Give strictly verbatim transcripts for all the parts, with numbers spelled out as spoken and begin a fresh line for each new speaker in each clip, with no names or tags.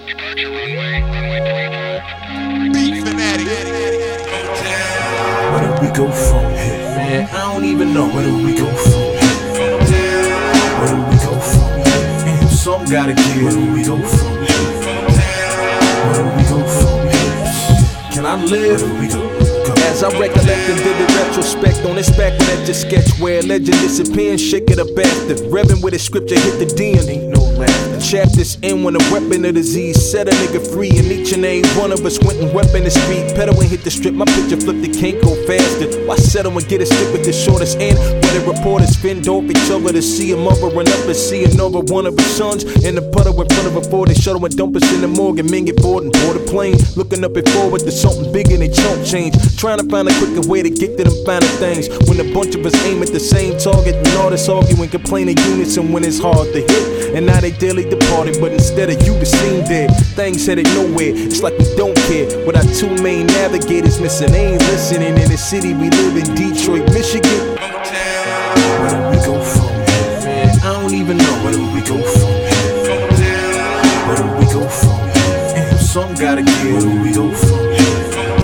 Beat fanatic.
Where do we go from here, man? I don't even know. Where do we go from here? Where do we go from here? Damn, some gotta give. Where do we go from here? Where do we go from here? Can I live? Where do we go?
As I recollect and did the retrospect on this back when that sketch where a legend disappearing, shake it a bastard. Revving with a scripture hit the D and ain't no laughter. Chapters end when a weapon of disease set a nigga free, and each and every one of us went and wept in the street. Pedal and hit the strip, my picture flipped, it can't go faster. Why settle and get a stick with the shortest end? Where the reporters fend off each other to see a mother run up and see another one of his sons in the puddle in front of a Ford. They shuttle and dump us in the morgue and men get bored and board a plane. Looking up and forward to something bigger than chump change. Trying to find a quicker way to get to them finer things. When a bunch of us aim at the same target and all this arguing, complain in unison when it's hard to hit. And now they daily departed, but instead of you, the scene dead. Things headed nowhere, it's like we don't care. With our two main navigators missing, they ain't listening. In the city we live in, Detroit, Michigan.
Where do we go from here, man? I don't even know. Where do we go from here? Where do we go from here? Damn, some gotta give. Where do we go from here?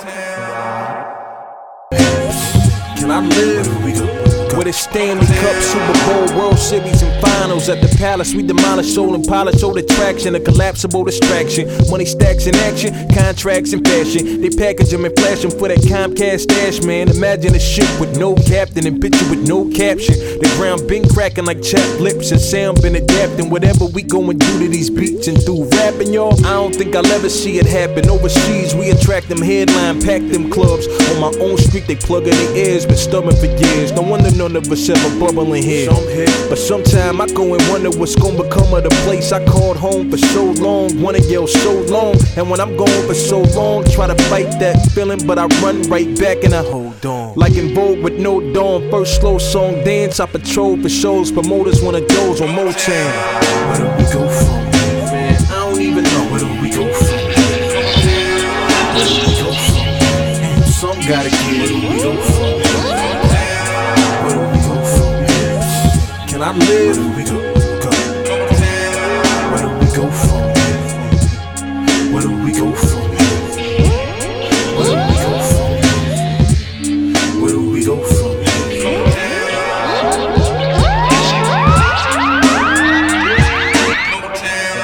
Can I live? Where do we go?
With a Stanley Cup, Super Bowl, World Series, and finals at the Palace, we demolish soul and polish old attraction, a collapsible distraction. Money stacks in action, contracts in fashion. They package them and flash them for that Comcast stash, man. Imagine a ship with no captain and picture with no caption. The ground been cracking like chapped lips and sound been adapting. Whatever we go and do to these beats and through rapping, y'all, I don't think I'll ever see it happen. Overseas, we attract them headline, pack them clubs. On my own street, they plug in their ears, been stubborn for years. No wonder none of us ever bubbling here. But sometime I go and wonder what's gonna become of the place I called home for so long. Wanna yell so long, and when I'm gone for so long, try to fight that feeling, but I run right back and I hold on. Like in Vogue with no dawn, first slow song dance, I patrol for shows, promoters wanna doze on Motown.
Where do we go from here, man? I don't even know. Where do we go from here? Where do we go from here? Damn, some gotta give. Where do we go from here? Where do we go from here? Can I live?